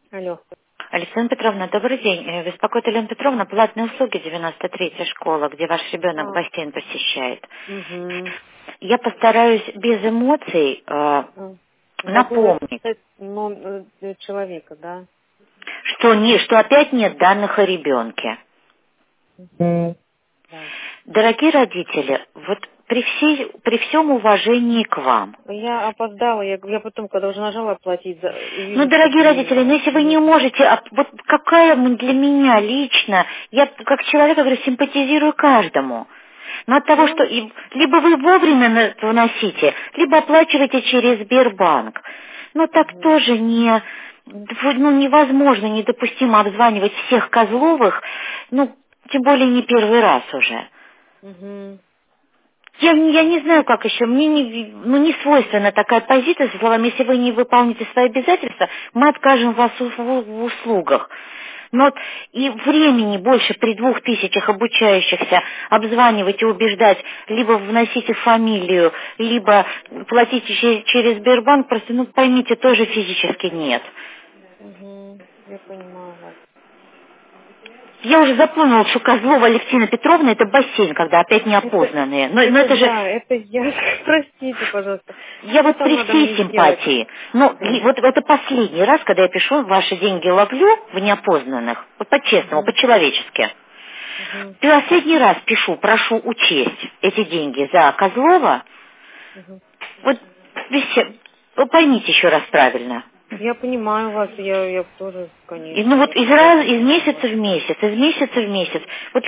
Алло. Александра Петровна, добрый день. Беспокоит Елена Петровна, платные услуги 93-я школа, где ваш ребенок А, бассейн посещает. угу. Я постараюсь без эмоций Забыла напомнить, писать номер человека, да? что опять нет данных о ребенке. Да. Дорогие родители, вот при всем уважении к вам, Я опоздала, я потом, когда уже нажала оплатить, и ну, вижу, что, дорогие родители, ну, блин, если вы не нет. можете, вот какая для меня лично, я как человек, говорю, симпатизирую каждому. Но от того, что Ну, либо вы вовремя вносите, либо оплачиваете через Сбербанк. Но так угу. тоже невозможно, недопустимо обзванивать всех Козловых, ну, тем более не первый раз уже. Угу. Я не знаю, как еще. Мне не свойственна такая позиция, со словами, если вы не выполните свои обязательства, мы откажем вас в услугах. Но вот и времени больше при 2000 обучающихся обзванивать и убеждать, либо вносите фамилию, либо платите через Сбербанк, просто, ну, поймите, тоже физически нет. Угу. Я понимаю вас. Я уже запомнила, что Козлова Алевтина Петровна — это бассейн, когда опять неопознанные. Но это же... Да, это я. Простите, пожалуйста. Я Что вот там при надо всей мне сделать? симпатии, но Да. вот это последний раз, когда я пишу, ваши деньги ловлю в неопознанных, вот по-честному, Угу. по-человечески. Угу. Последний раз пишу, прошу учесть эти деньги за Козлова. Угу. Вот вы поймите еще раз правильно. Я понимаю вас, я тоже, И, ну конечно, вот я всегда из понимаю месяца вас. в месяц, из месяца в месяц. Вот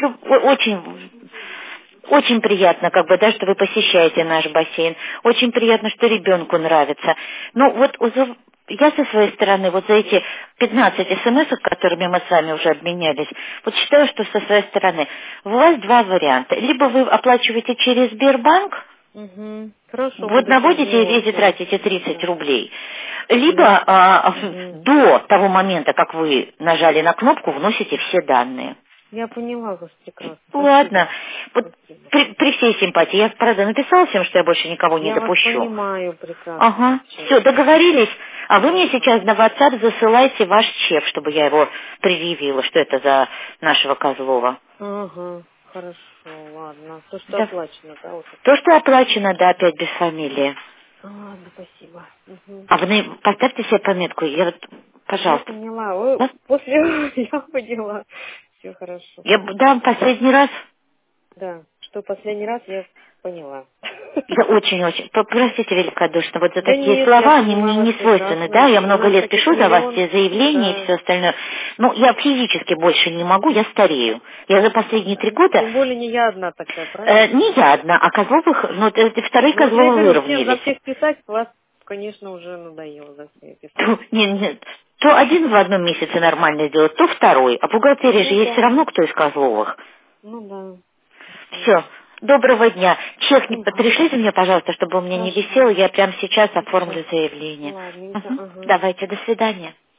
очень приятно, как бы, да, что вы посещаете наш бассейн. Очень приятно, что ребенку нравится. Но вот я со своей стороны, вот за эти 15 смс, которыми мы с вами уже обменялись, вот считаю, что со своей стороны у вас два варианта. Либо вы оплачиваете через Сбербанк, Угу. Хорошо, вот буду так наводите делать, эти да. тратите 30 Да. рублей, Я... либо Угу. до того момента, как вы нажали на кнопку, вносите все данные. Я поняла вас прекрасно. Ладно. Спасибо. Вот Спасибо. при всей симпатии. Я, правда, написала всем, что я больше никого не Я вас допущу. понимаю прекрасно, Ага. вас Все, честно. договорились. А вы мне Ага. сейчас на WhatsApp засылайте ваш чек, чтобы я его предъявила, что это за нашего Козлова. Ага. Хорошо, ладно. То, что Да. оплачено, да, вот То, это. что оплачено, да, опять без фамилии. Ладно, спасибо. Угу. А вы поставьте себе пометку. Я вот, Я пожалуйста. поняла. Ой, Да? после я поняла. Все хорошо. Я дам последний раз. Да, что последний раз я поняла. Я очень-очень, простите великодушно, вот за Да такие нет, я слова, они мне поняла вас не свойственны, да, прекрасно. я У много нас лет таких пишу за вас миллион. все заявления и Да. все остальное, но я физически больше не могу, я старею. Я за последние 3 года, Тем более не я одна такая, правильно? не я одна, а Козловых, ну, вторые Ну вот я и Козловы говорю, всем за выровнялись. всех писать, вас, конечно, уже надоело за всех писать. То, то один в одном месяце нормально сделает, то второй, а бухгалтерия же Ну есть все да, равно кто из Козловых. ну да. Все, доброго дня. Чек Ага, пришлите мне, пожалуйста, чтобы у меня не хорошо. висело, я прямо сейчас Сейчас. оформлю заявление. Ладненько, Мгм. ага. Давайте, до свидания.